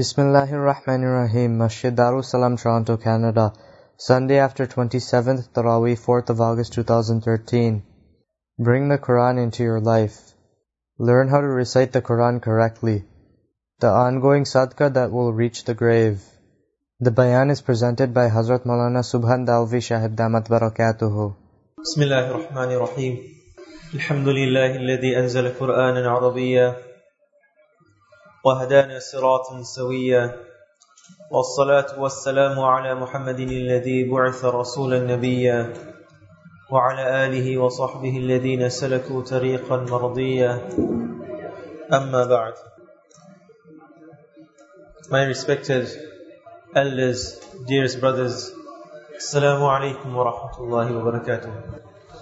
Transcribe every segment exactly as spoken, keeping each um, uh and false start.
Bismillahirrahmanirrahim. Masjid Darussalam, Toronto, Canada. Sunday after twenty-seventh Taraweeh, fourth of August two thousand thirteen. Bring the Quran into your life. Learn how to recite the Quran correctly. The ongoing sadaqah that will reach the grave. The bayan is presented by Hazrat Maulana Subhan Dalvi Shahid Damat Barakatuhu. Bismillahirrahmanirrahim. Alhamdulillahi alladhi anzala Qur'anan Arabiyya وهدانا صراطا سويا والصلاة والسلام على محمد الذي بعث رسولا نبيا وعلى آله وصحبه الذين سلكوا طريقا مرضيا أما بعد. My respected elders, dearest brothers, Assalamu alaikum wa rahmatullahi wa barakatuh.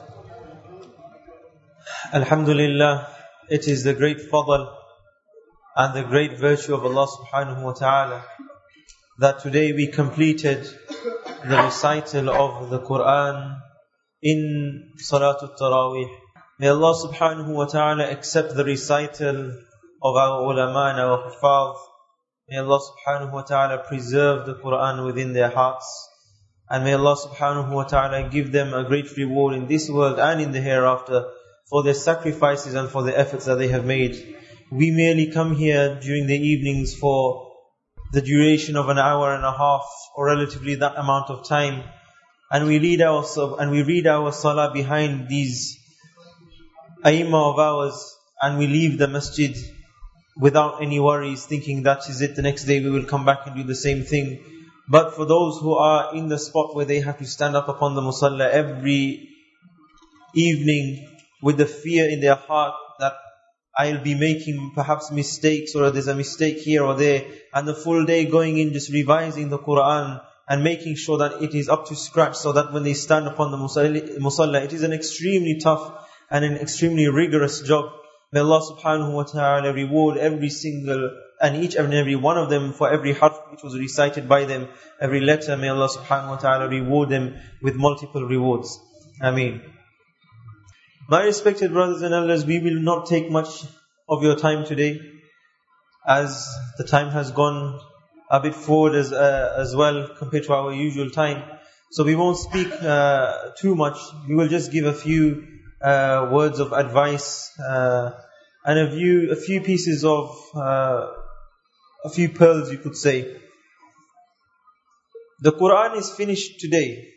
Alhamdulillah, it is the great fadl and the great virtue of Allah subhanahu wa ta'ala that today we completed the recital of the Quran in Salatul Taraweeh. May Allah subhanahu wa ta'ala accept the recital of our ulama and our huffaz. May Allah subhanahu wa ta'ala preserve the Quran within their hearts. And may Allah subhanahu wa ta'ala give them a great reward in this world and in the hereafter for their sacrifices and for the efforts that they have made. We merely come here during the evenings for the duration of an hour and a half, or relatively that amount of time, and we read our and we read our salah behind these aimah of ours, and we leave the masjid without any worries, thinking that is it. The next day we will come back and do the same thing. But for those who are in the spot where they have to stand up upon the musalla every evening with the fear in their heart that I'll be making perhaps mistakes, or there's a mistake here or there, and the full day going in just revising the Quran and making sure that it is up to scratch, so that when they stand upon the musalla, it is an extremely tough and an extremely rigorous job. May Allah subhanahu wa ta'ala reward every single and each and every one of them for every harf which was recited by them, every letter. May Allah subhanahu wa ta'ala reward them with multiple rewards. Ameen. My respected brothers and elders, we will not take much of your time today, as the time has gone a bit forward as uh, as well compared to our usual time. So we won't speak uh, too much. We will just give a few uh, words of advice uh, and a few a few pieces of uh, a few pearls, you could say. The Quran is finished today.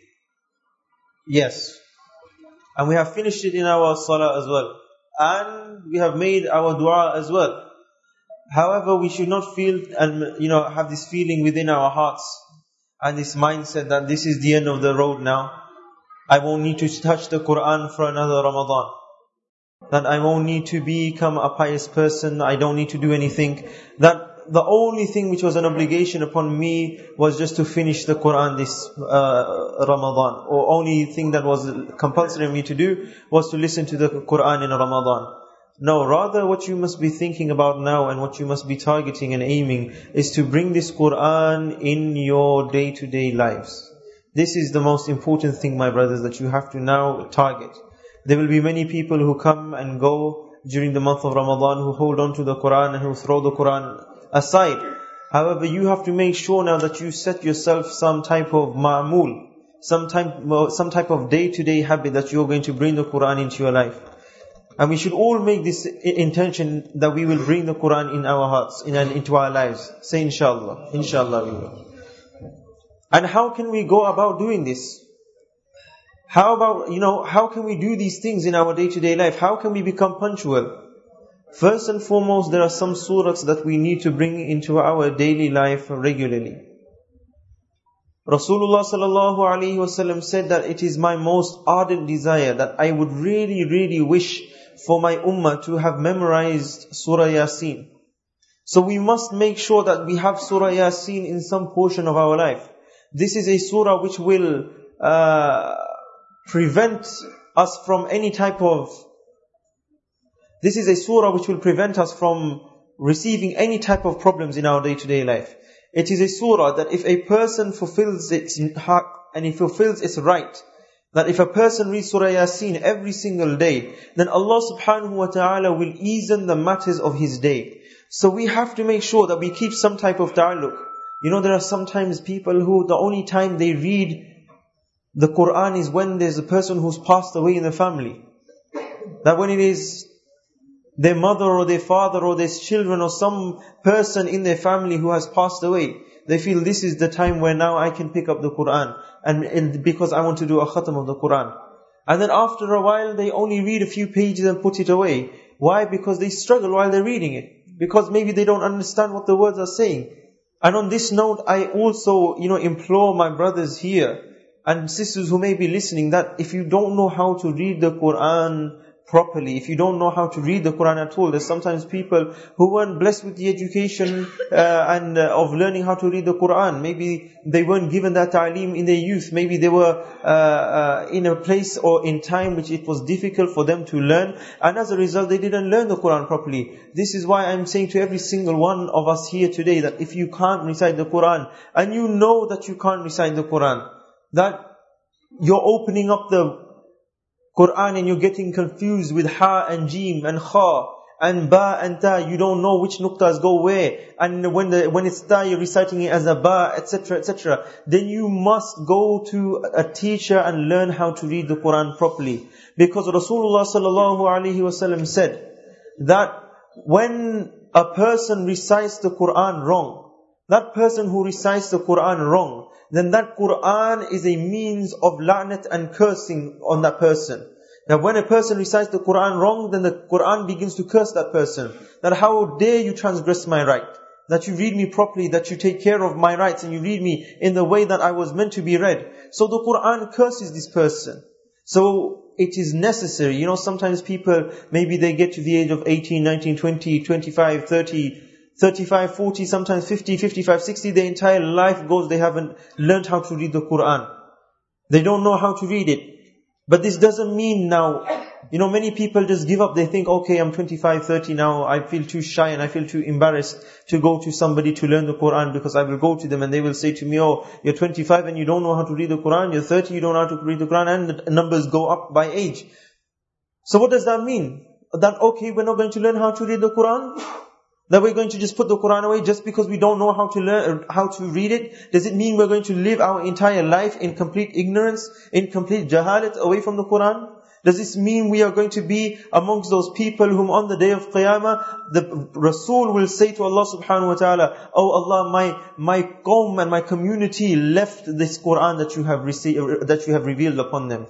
Yes. And we have finished it in our salah as well. And we have made our dua as well. However, we should not feel and you know have this feeling within our hearts and this mindset that this is the end of the road now. I won't need to touch the Quran for another Ramadan. That I won't need to become a pious person. I don't need to do anything. That the only thing which was an obligation upon me was just to finish the Quran this uh, Ramadan. Or only thing that was compulsory on me to do was to listen to the Quran in Ramadan. No, rather what you must be thinking about now and what you must be targeting and aiming is to bring this Quran in your day-to-day lives. This is the most important thing, my brothers, that you have to now target. There will be many people who come and go during the month of Ramadan, who hold on to the Quran and who throw the Quran aside. However, you have to make sure now that you set yourself some type of ma'mul, some type, some type of day-to-day habit that you're going to bring the Quran into your life. And we should all make this intention that we will bring the Quran in our hearts, in and into our lives. Say inshallah. Inshallah we will. And how can we go about doing this? How about, you know, how can we do these things in our day-to-day life? How can we become punctual? First and foremost, there are some surahs that we need to bring into our daily life regularly. Rasulullah sallallahu alaihi wasallam said that it is my most ardent desire that I would really, really wish for my ummah to have memorized Surah Yasin. So we must make sure that we have Surah Yasin in some portion of our life. This is a surah which will uh, prevent us from any type of This is a surah which will prevent us from receiving any type of problems in our day-to-day life. It is a surah that if a person fulfills its haq and he fulfills its right, that if a person reads Surah Yasin every single day, then Allah subhanahu wa ta'ala will easen the matters of his day. So we have to make sure that we keep some type of dialogue. You know, there are sometimes people who the only time they read the Qur'an is when there's a person who's passed away in the family. That when it is their mother or their father or their children or some person in their family who has passed away, they feel this is the time where now I can pick up the Qur'an, and, and because I want to do a khatam of the Qur'an. And then after a while they only read a few pages and put it away. Why? Because they struggle while they're reading it. Because maybe they don't understand what the words are saying. And on this note, I also, you know, implore my brothers here and sisters who may be listening, that if you don't know how to read the Qur'an properly, if you don't know how to read the Qur'an at all, there's sometimes people who weren't blessed with the education uh, and uh, of learning how to read the Qur'an. Maybe they weren't given that ta'aleem in their youth. Maybe they were uh, uh, in a place or in time which it was difficult for them to learn, and as a result they didn't learn the Qur'an properly. This is why I'm saying to every single one of us here today, that if you can't recite the Qur'an, and you know that you can't recite the Qur'an, that you're opening up the Qur'an and you're getting confused with ha and jim and kha and ba and ta, you don't know which nuqtas go where, and when the when it's ta you're reciting it as a ba, etc, etc, then you must go to a teacher and learn how to read the Qur'an properly. Because Rasulullah sallallahu alaihi wasallam said that when a person recites the Qur'an wrong, that person who recites the Qur'an wrong, then that Qur'an is a means of la'nat and cursing on that person. Now when a person recites the Qur'an wrong, then the Qur'an begins to curse that person. That how dare you transgress my right? That you read me properly, that you take care of my rights, and you read me in the way that I was meant to be read. So the Qur'an curses this person. So it is necessary. You know, sometimes people, maybe they get to the age of eighteen, nineteen, twenty, twenty-five, thirty, thirty-five, forty, sometimes fifty, fifty-five, sixty, their entire life goes, they haven't learned how to read the Qur'an. They don't know how to read it. But this doesn't mean now, you know, many people just give up. They think, okay, I'm twenty-five, thirty now, I feel too shy and I feel too embarrassed to go to somebody to learn the Qur'an, because I will go to them and they will say to me, oh, you're twenty-five and you don't know how to read the Qur'an, you're thirty, you don't know how to read the Qur'an, and the numbers go up by age. So what does that mean? That, okay, we're not going to learn how to read the Qur'an? That we're going to just put the Qur'an away just because we don't know how to learn, how to read it? Does it mean we're going to live our entire life in complete ignorance, in complete jahalat away from the Qur'an? Does this mean we are going to be amongst those people whom on the day of Qiyamah, the Rasul will say to Allah subhanahu wa ta'ala, oh Allah, my, my qawm and my community left this Qur'an that you have received, that you have revealed upon them.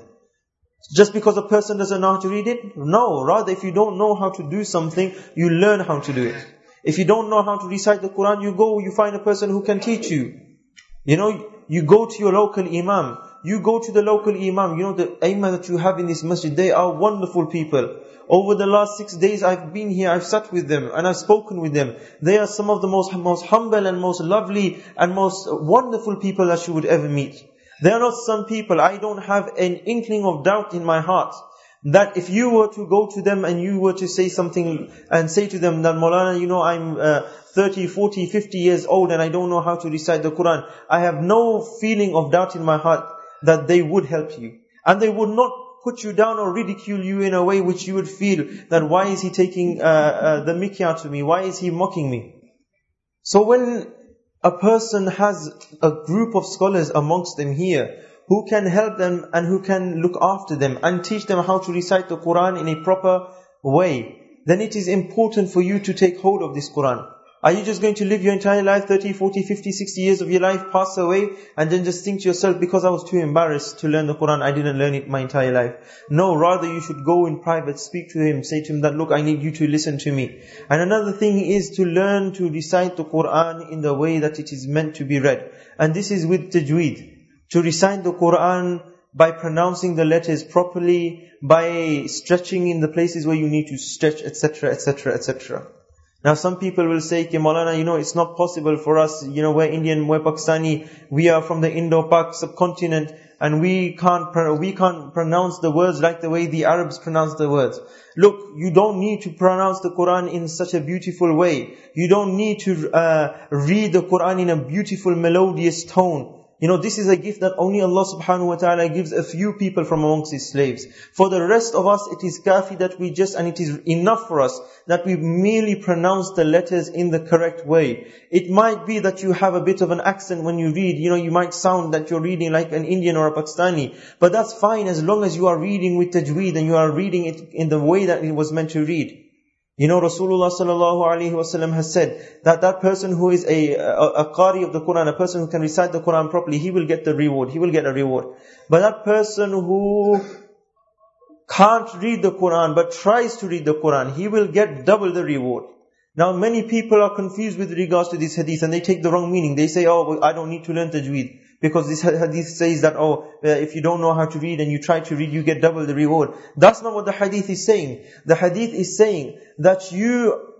Just because a person doesn't know how to read it? No, rather if you don't know how to do something, you learn how to do it. If you don't know how to recite the Qur'an, you go, you find a person who can teach you. You know, you go to your local imam. You go to the local imam. You know, the imam that you have in this masjid, they are wonderful people. Over the last six days I've been here, I've sat with them and I've spoken with them. They are some of the most, most humble and most lovely and most wonderful people that you would ever meet. They are not some people, I don't have an inkling of doubt in my heart that if you were to go to them and you were to say something and say to them that, Maulana, you know, I'm uh, thirty, forty, fifty years old and I don't know how to recite the Qur'an, I have no feeling of doubt in my heart that they would help you. And they would not put you down or ridicule you in a way which you would feel that why is he taking uh, uh, the mickey out of me? Why is he mocking me? So when a person has a group of scholars amongst them here who can help them and who can look after them and teach them how to recite the Qur'an in a proper way, then it is important for you to take hold of this Qur'an. Are you just going to live your entire life, thirty, forty, fifty, sixty years of your life, pass away, and then just think to yourself, because I was too embarrassed to learn the Qur'an, I didn't learn it my entire life? No, rather you should go in private, speak to him, say to him that, look, I need you to listen to me. And another thing is to learn to recite the Qur'an in the way that it is meant to be read. And this is with tajweed. To recite the Qur'an by pronouncing the letters properly, by stretching in the places where you need to stretch, et cetera, et cetera, et cetera. Now some people will say, Ke Maulana, you know, it's not possible for us, you know, we're Indian, we're Pakistani, we are from the Indo-Pak subcontinent, and we can't, we can't pronounce the words like the way the Arabs pronounce the words. Look, you don't need to pronounce the Qur'an in such a beautiful way. You don't need to uh, read the Qur'an in a beautiful melodious tone. You know, this is a gift that only Allah subhanahu wa ta'ala gives a few people from amongst His slaves. For the rest of us, it is kafi that we just, and it is enough for us, that we merely pronounce the letters in the correct way. It might be that you have a bit of an accent when you read, you know, you might sound that you're reading like an Indian or a Pakistani, but that's fine as long as you are reading with tajweed and you are reading it in the way that it was meant to read. You know, Rasulullah sallallahu alaihi wasallam has said that that person who is a, a, a qari of the Quran, a person who can recite the Quran properly, he will get the reward, he will get a reward. But that person who can't read the Quran but tries to read the Quran, he will get double the reward. Now many people are confused with regards to this hadith and they take the wrong meaning. They say, oh, I don't need to learn tajweed. Because this hadith says that, oh, if you don't know how to read and you try to read, you get double the reward. That's not what the hadith is saying. The hadith is saying that you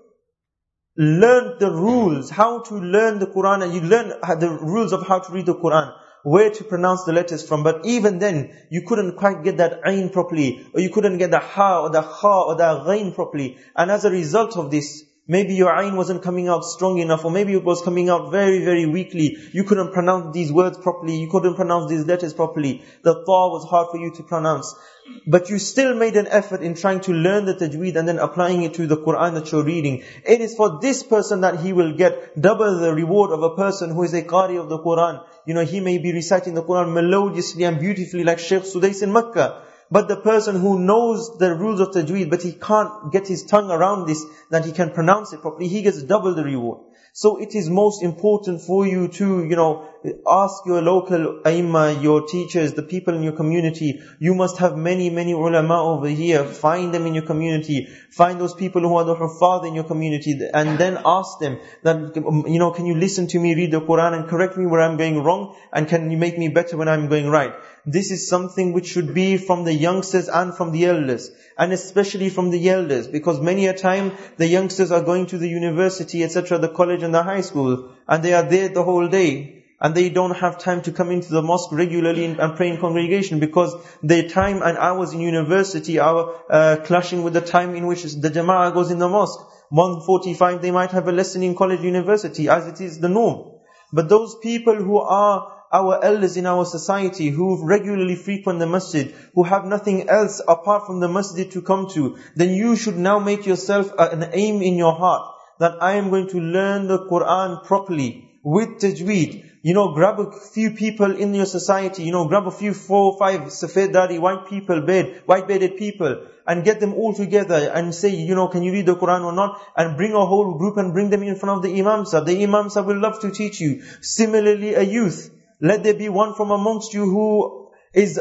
learn the rules, how to learn the Quran, and you learn the rules of how to read the Quran, where to pronounce the letters from. But even then, you couldn't quite get that ayn properly, or you couldn't get the ha or the kha or the ghain properly. And as a result of this, maybe your ayn wasn't coming out strong enough, or maybe it was coming out very, very weakly. You couldn't pronounce these words properly. You couldn't pronounce these letters properly. The ta was hard for you to pronounce. But you still made an effort in trying to learn the tajweed and then applying it to the Quran that you're reading. It is for this person that he will get double the reward of a person who is a qari of the Quran. You know, he may be reciting the Quran melodiously and beautifully like Shaykh Sudais in Makkah. But the person who knows the rules of tajweed, but he can't get his tongue around this, that he can pronounce it properly, he gets double the reward. So it is most important for you to, you know, ask your local aimma, your teachers, the people in your community. You must have many, many ulama over here. Find them in your community. Find those people who are the huffaz in your community. And then ask them that, you know, can you listen to me read the Quran and correct me where I'm going wrong? And can you make me better when I'm going right? This is something which should be from the youngsters and from the elders. And especially from the elders. Because many a time, the youngsters are going to the university, et cetera, the college and the high school. And they are there the whole day. And they don't have time to come into the mosque regularly and pray in congregation. Because their time and hours in university are uh, clashing with the time in which the jama'ah goes in the mosque. one forty-five, they might have a lesson in college, university, as it is the norm. But those people who are our elders in our society, who regularly frequent the masjid, who have nothing else apart from the masjid to come to, then you should now make yourself an aim in your heart, that I am going to learn the Quran properly, with tajweed. You know, grab a few people in your society, you know, grab a few four or five safed dari, white people, bed, white bearded people, and get them all together and say, you know, can you read the Quran or not? And bring a whole group and bring them in front of the Imam Sahib. The Imam Sahib will love to teach you. Similarly, a youth. Let there be one from amongst you who is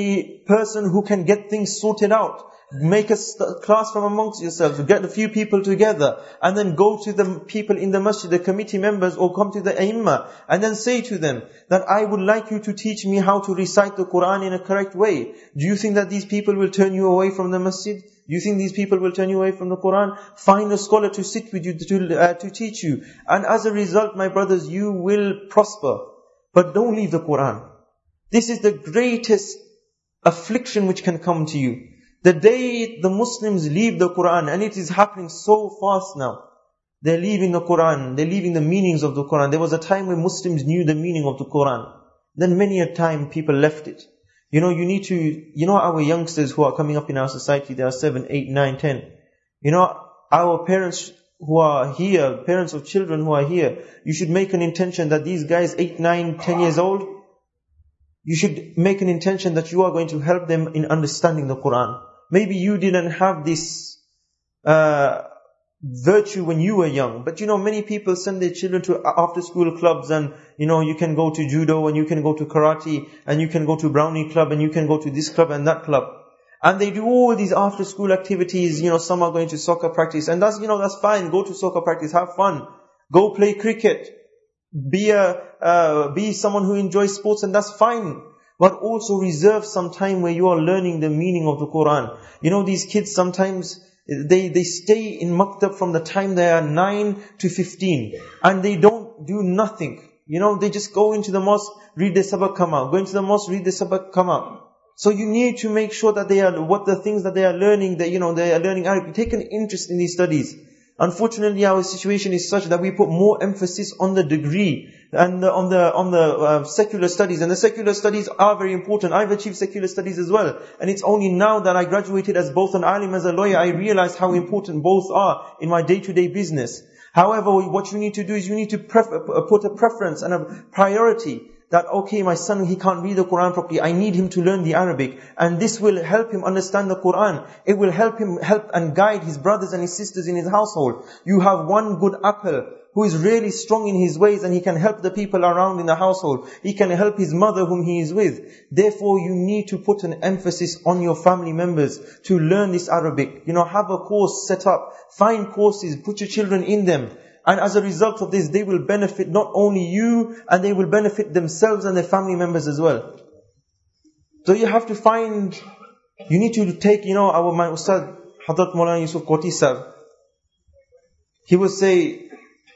a person who can get things sorted out. Make a class from amongst yourselves. Get a few people together. And then go to the people in the masjid, the committee members, or come to the aimma. And then say to them that I would like you to teach me how to recite the Quran in a correct way. Do you think that these people will turn you away from the masjid? Do you think these people will turn you away from the Quran? Find a scholar to sit with you, to, uh, to teach you. And as a result, my brothers, you will prosper. But don't leave the Quran. This is the greatest affliction which can come to you. The day the Muslims leave the Quran, and it is happening so fast now. They're leaving the Quran, they're leaving the meanings of the Quran. There was a time when Muslims knew the meaning of the Quran. Then many a time people left it. You know, you need to, you know our youngsters who are coming up in our society, they are seven, eight, nine, ten. You know, our parents who are here, parents of children who are here, you should make an intention that these guys, eight, nine, ten years old, you should make an intention that you are going to help them in understanding the Quran. Maybe you didn't have this uh, virtue when you were young, but you know, many people send their children to after school clubs, and you know, you can go to judo, and you can go to karate, and you can go to brownie club, and you can go to this club and that club. And they do all these after school activities, you know, some are going to soccer practice, and that's, you know, that's fine. Go to soccer practice, have fun. Go play cricket. Be a, uh, be someone who enjoys sports, and that's fine. But also reserve some time where you are learning the meaning of the Quran. You know, these kids sometimes, they, they stay in maktab from the time they are nine to fifteen. And they don't do nothing. You know, they just go into the mosque, read the sabak, come out. Go into the mosque, read the sabak, come out. So you need to make sure that they are, what the things that they are learning, that, you know, they are learning Arabic. Take an interest in these studies. Unfortunately, our situation is such that we put more emphasis on the degree and uh, on the on the uh, secular studies. And the secular studies are very important. I've achieved secular studies as well. And it's only now that I graduated as both an alim, as a lawyer, I realized how important both are in my day-to-day business. However, what you need to do is you need to pref- put a preference and a priority. That, okay, my son, he can't read the Quran properly. I need him to learn the Arabic. And this will help him understand the Quran. It will help him help and guide his brothers and his sisters in his household. You have one good apple who is really strong in his ways, and he can help the people around in the household. He can help his mother whom he is with. Therefore, you need to put an emphasis on your family members to learn this Arabic. You know, have a course set up. Find courses, put your children in them. And as a result of this, they will benefit not only you, and they will benefit themselves and their family members as well. So you have to find, you need to take, you know, our, my Ustad, Hadrat Maulana Yusuf Koti Sahib, he would say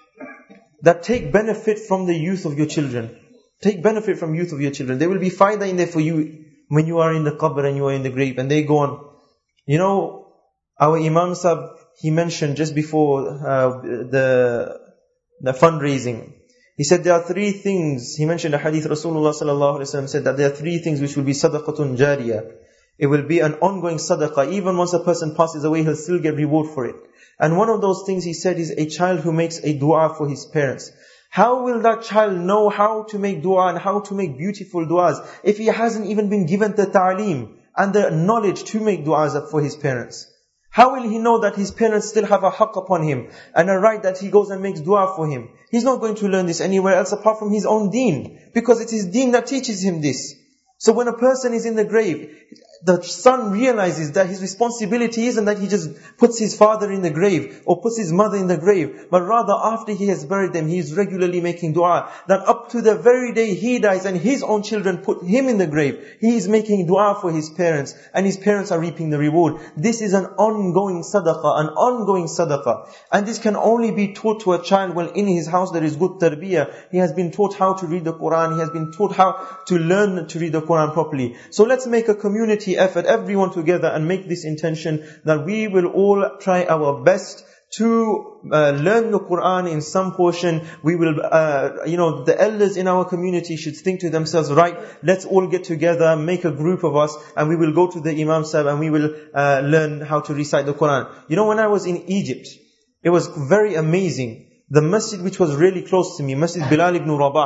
that take benefit from the youth of your children. Take benefit from youth of your children. There will be fayda in there for you when you are in the qabr and you are in the grave, and they go on. You know, our Imam Sahib, he mentioned just before uh, the the fundraising, he said there are three things. He mentioned a hadith, Rasulullah sallallahu alaihi wasallam said that there are three things which will be sadaqatun jariyah. It will be an ongoing sadaqah. Even once a person passes away, he'll still get reward for it. And one of those things, he said, is a child who makes a dua for his parents. How will that child know how to make dua and how to make beautiful duas if he hasn't even been given the ta'aleem and the knowledge to make duas for his parents? How will he know that his parents still have a haqq upon him and a right that he goes and makes dua for him? He's not going to learn this anywhere else apart from his own deen, because it is deen that teaches him this. So when a person is in the grave, the son realizes that his responsibility isn't that he just puts his father in the grave or puts his mother in the grave, but rather after he has buried them, he is regularly making dua. That up to the very day he dies and his own children put him in the grave, he is making dua for his parents, and his parents are reaping the reward. This is an ongoing sadaqah, an ongoing sadaqah. And this can only be taught to a child when in his house there is good tarbiyah. He has been taught how to read the Quran, he has been taught how to learn to read the Quran properly. So let's make a community effort, everyone together, and make this intention that we will all try our best to uh, learn the Quran in some portion. We will, uh, you know, the elders in our community should think to themselves, right, let's all get together, make a group of us, and we will go to the Imam Sahib and we will uh, learn how to recite the Quran. You know, when I was in Egypt, it was very amazing. The masjid which was really close to me, Masjid Bilal ibn Rabah,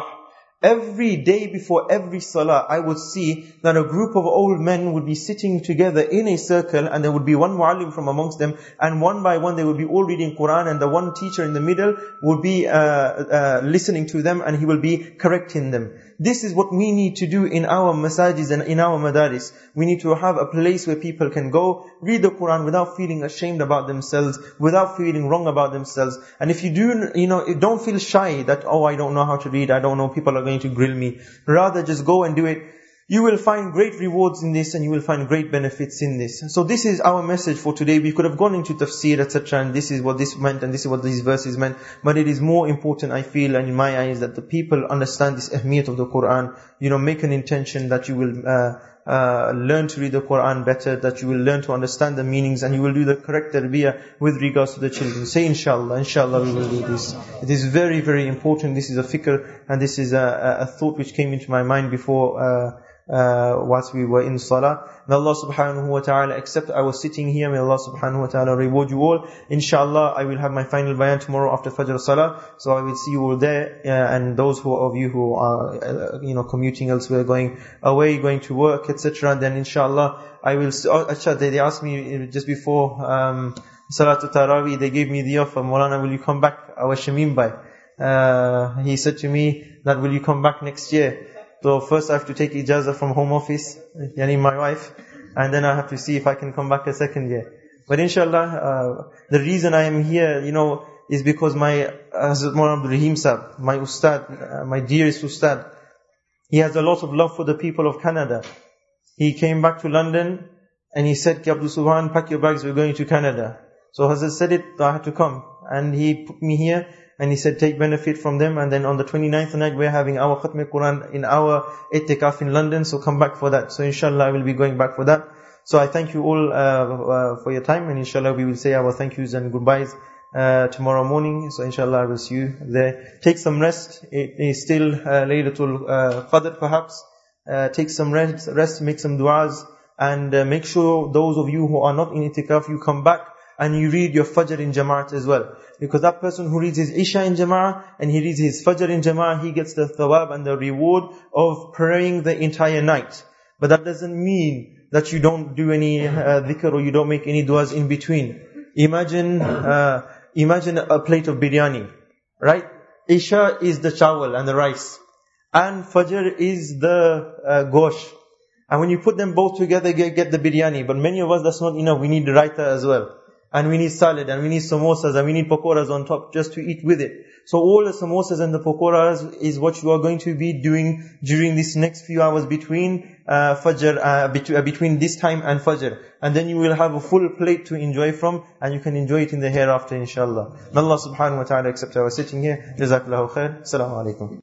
every day before every salah, I would see that a group of old men would be sitting together in a circle, and there would be one muallim from amongst them, and one by one they would be all reading Quran, and the one teacher in the middle would be uh, uh, listening to them, and he will be correcting them. This is what we need to do in our masajid and in our madaris. We need to have a place where people can go, read the Quran without feeling ashamed about themselves, without feeling wrong about themselves. And if you do, you know, don't feel shy that, oh, I don't know how to read, I don't know, people are going to grill me. Rather, just go and do it. You will find great rewards in this, and you will find great benefits in this. So this is our message for today. We could have gone into tafsir, et cetera, and this is what this meant, and this is what these verses meant. But it is more important, I feel, and in my eyes, that the people understand this ahmiyat of the Quran. You know, make an intention that you will uh, uh, learn to read the Quran better, that you will learn to understand the meanings, and you will do the correct tarbiyah with regards to the children. Say inshallah, inshallah we will do this. It is very, very important. This is a fikr, and this is a, a thought which came into my mind before uh, Uh, whilst we were in salah. May Allah subhanahu wa ta'ala accept our sitting here. May Allah subhanahu wa ta'ala reward you all. Inshallah, I will have my final bayan tomorrow after Fajr Salah. So I will see you all there. Uh, and those who of you who are, uh, you know, commuting elsewhere, going away, going to work, et cetera. Then inshallah, I will, oh, actually, they, they asked me just before, um, Salatul Taraweeh, they gave me the offer, Maulana, will you come back? Our Shamim Bhai. Uh, he said to me that, will you come back next year? So first I have to take ijazah from home office, yani my wife, and then I have to see if I can come back a second year. But inshallah, uh, the reason I am here, you know, is because my Hazrat Maulana Abdul Rahim Sahib, my ustad, uh, my dearest ustad, he has a lot of love for the people of Canada. He came back to London and he said, Ki Abdul Subhan, pack your bags, we're going to Canada. So Hazrat said it, I had to come. And he put me here. And he said, take benefit from them. And then on the twenty-ninth night, we're having our Khatm Quran in our itikaf in London. So come back for that. So inshallah, I will be going back for that. So I thank you all uh, uh, for your time. And inshallah, we will say our thank yous and goodbyes uh, tomorrow morning. So inshallah I will see you there. Take some rest. It is still uh, Laylatul uh, Qadr perhaps. Uh, take some rest, rest, make some du'as, and uh, make sure those of you who are not in itikaf, you come back and you read your Fajr in Jama'at as well. Because that person who reads his Isha in Jama'ah and he reads his Fajr in Jama'ah, he gets the thawab and the reward of praying the entire night. But that doesn't mean that you don't do any uh, dhikr or you don't make any du'as in between. Imagine, uh, imagine a plate of biryani, right? Isha is the chawal and the rice. And Fajr is the uh, gosh. And when you put them both together, you get the biryani. But many of us, that's not enough. We need raita as well. And we need salad, and we need samosas, and we need pakoras on top just to eat with it. So all the samosas and the pakoras is what you are going to be doing during this next few hours between uh, Fajr, uh, between, uh, between this time and Fajr. And then you will have a full plate to enjoy from, and you can enjoy it in the hereafter, inshallah. May Allah subhanahu wa ta'ala accept our sitting here. Jazakallahu khair. Assalamu alaikum.